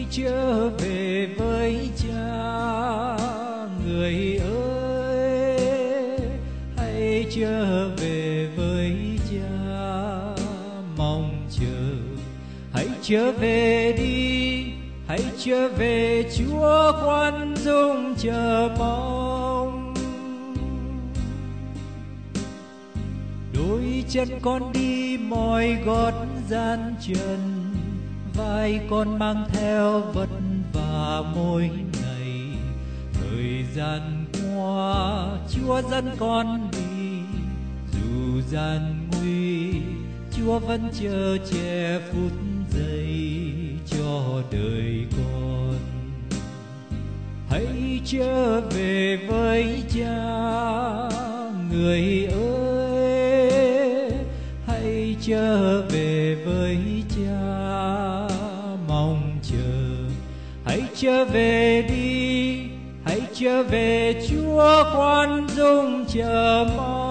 trở về với Cha. Người ơi, hãy trở về với Cha. Mong chờ, hãy trở về đi, hãy trở về, Chúa khoan dung chờ mong. Đôi chân con đi mỏi gót gian trần, vai con mang theo vất vả mỗi ngày. Thời gian qua Chúa dẫn con đi, dù gian nguy Chúa vẫn chờ che phút giây cho đời con. Hãy trở về với Cha. Người ơi, hãy trở về với Cha. Mong chờ, hãy trở về đi, hãy trở về, Chúa khoan dung chờ mong.